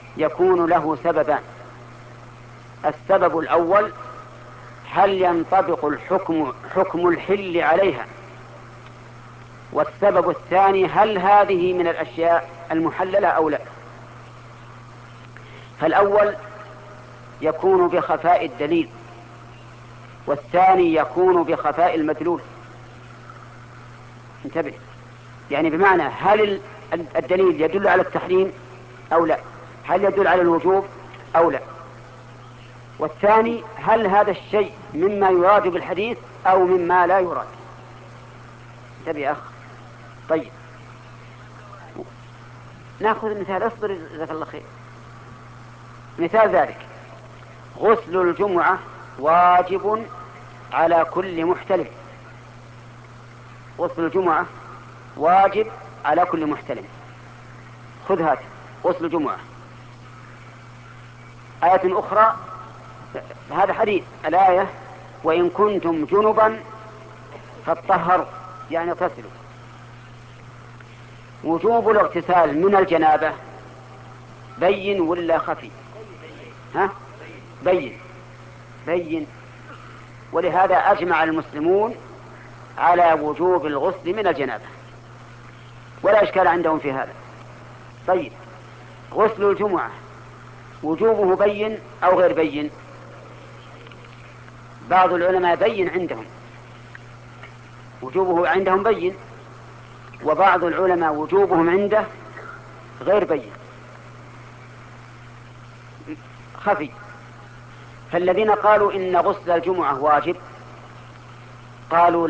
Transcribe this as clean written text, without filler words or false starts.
يكون له سببان. السبب الأول: هل ينطبق حكم الحل عليها؟ والسبب الثاني: هل هذه من الأشياء المحللة أو لا؟ فالأول يكون بخفاء الدليل، والثاني يكون بخفاء المدلول. انتبه، يعني بمعنى هل الدليل يدل على التحريم أو لا؟ هل يدل على الوجوب أو لا؟ والثاني: هل هذا الشيء مما يراد بالحديث أو مما لا يراد؟ انتبه يا أخ. طيب، نأخذ مثال. اصبر جزاك الله خير. مثال ذلك: غسل الجمعة واجب على كل محتلم. غسل الجمعة واجب على كل محتلم. خذ هذا: غسل الجمعة. آية أخرى، هذا حديث، الآية: وإن كنتم جنبا فاطهروا، يعني اغتسلوا. وجوب الاغتسال من الجنابة بين ولا خفي؟ ها؟ بين. ولهذا أجمع المسلمون على وجوب الغسل من الجنابة، ولا إشكال عندهم في هذا. طيب، غسل الجمعة وجوبه بين أو غير بين؟ بعض العلماء بين عندهم، وجوبه عندهم بين، وبعض العلماء وجوبهم عنده غير بين، خفي. فالذين قالوا إن غسل الجمعة واجب قالوا